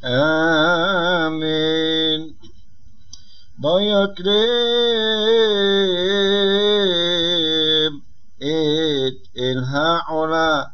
אמן. ויקרב את אל העולה,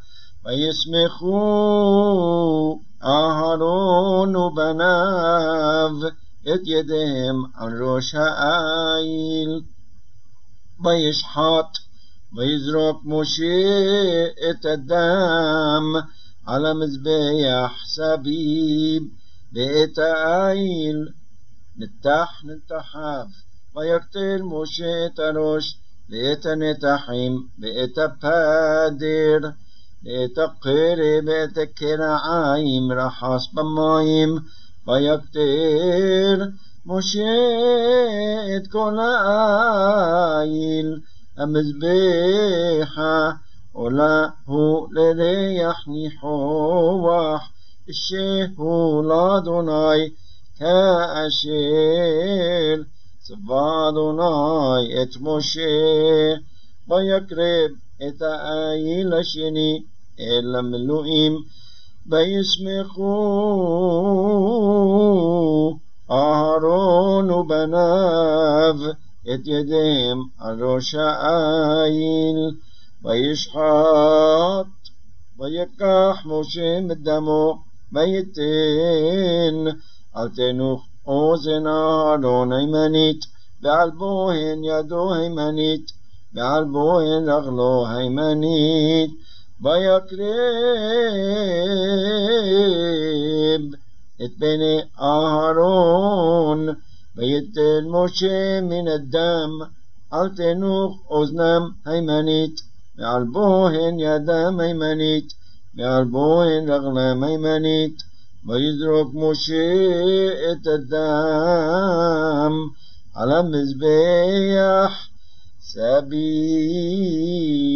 וישמחו אהרון ובניו את ידיהם על ראש העיל. וישחט ויזרוק משה את הדם על המזבח סביב, ואת העיל נתחיו. ויקטל משה את הראש ואת הנתחים ואת הפדר ואת הקרע ואת הקרעיים רחס במים. ויקטר משה את כל העיל המזבחה עולה הוא לריח ניחוח, שהוא לאדוני כאשר צבא אדוני את משה. ויקרב את העיל השני אל המילואים, וישמחו אהרון ובניו את ידיהם על ראש העיל. וישחט ויקח משה מדמו ויתן על תנוך אוזן אהרון הימנית, ועל בוהן ידו הימנית, ועל בוהן רגלו הימנית. ויקרב את בני אהרון, ויתן משה מן הדם על תנוך אוזנם הימנית, ועל בוהן ידם הימנית, ועל בוהן רגלם הימנית. ויזרוק משה את הדם על המזבח סביב.